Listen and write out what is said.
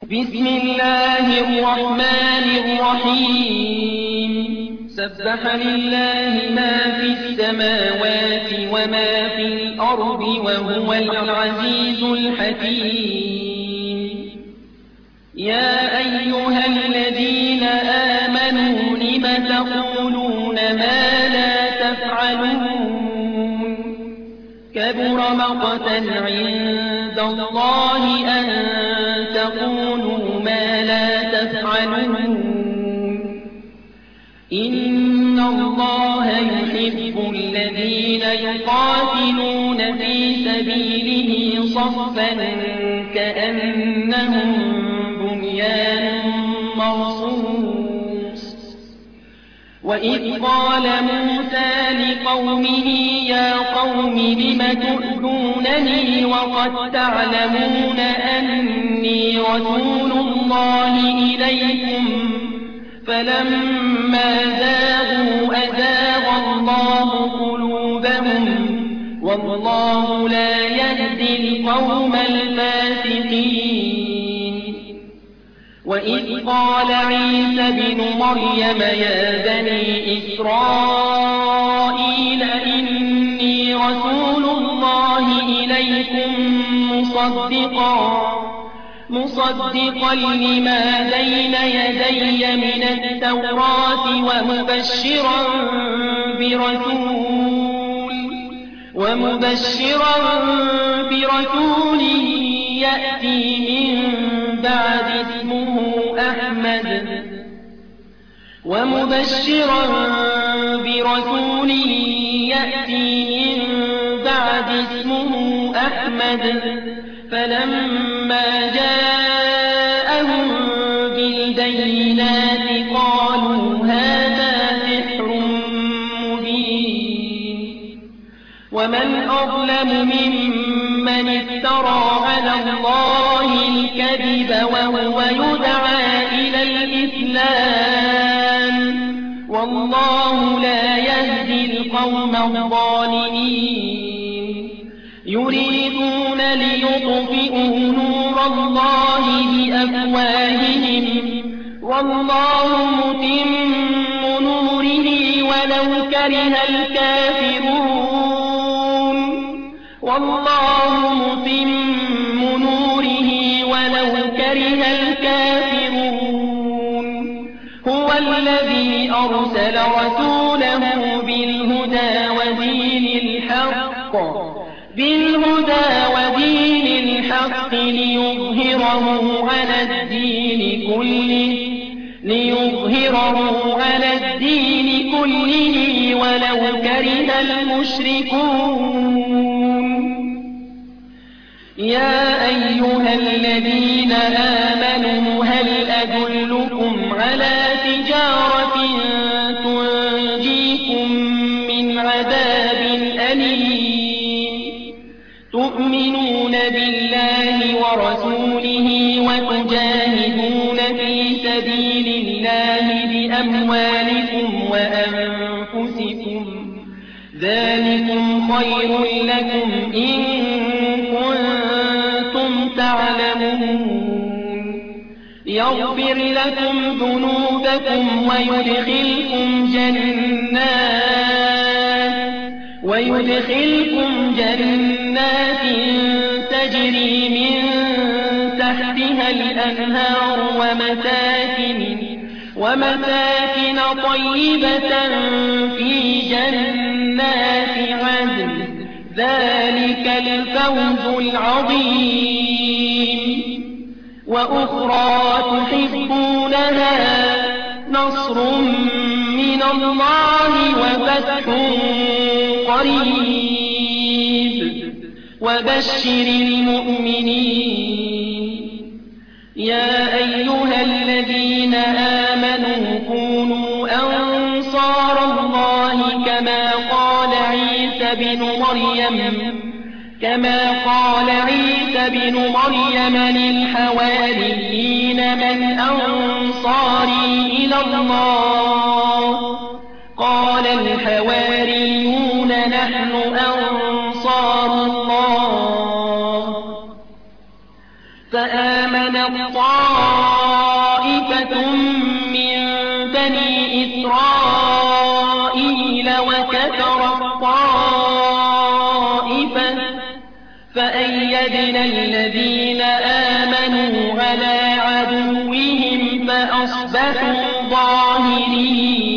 بسم الله الرحمن الرحيم سبح لله ما في السماوات وما في الأرض وهو العزيز الحكيم يا أيها الذين آمنوا لم تقولون ما لا تفعلون كبر مقتا عند الله أن تقولوا ما لا تفعلون إن الله يحب الذين يقاتلون في سبيله صفا كأنهم بنيان مرصوص وإذ قال موسى لقومه يا قوم لم تؤذونني وقد تعلمون أني رسول الله إليكم فلما زاغوا أزاغ الله قلوبهم والله لا يهدي القوم الفاسقين وإذ قال عيسى بن مريم يا بني إسرائيل إني رسول الله إليكم مصدقا لما بين يدي من التوراة ومبشرا برسول يأتي من بعد اسمه أحمد فلما جاءهم بالبينات قالوا هذا سحر مبين ومن أظلم ممن افترى على الله الكذب وهو يدعى إلى الإسلام والله لا يهدي القوم الظالمين يريدون ليطفئوا نور الله بأفواههم والله متم نوره ولو كره الكافرون هو الذي أرسل رسوله بالهدى ودين الحق ليظهره على الدين كله ولو كره المشركون يا أيها الذين آمنوا هل أدلكم على تجارة تنجيكم من عذاب أليم تؤمنون بالله ورسوله وتجاهدون في سبيل الله بأموالكم وأنفسكم ذلكم خير لكم إن كنتم تعلمون يغفر لكم ذنوبكم ويدخلكم جنات تجري من تحتها الأنهار ومساكن طيبة في جنات عدن ذلك الفوز العظيم وأخرى تحبونها نصر من الله وفتح قريب وبشر المؤمنين يا أيها الذين آمنوا كونوا أنصار الله كما قال عيسى بن مريم للحواريين من أنصاري إلى الله قال الحواريون نحن أنصار الله فآمن الطائفة طائفة من بني إسرائيل وكفرت طائفة فأيدنا الذين آمنوا على عدوهم فأصبحوا ظاهرين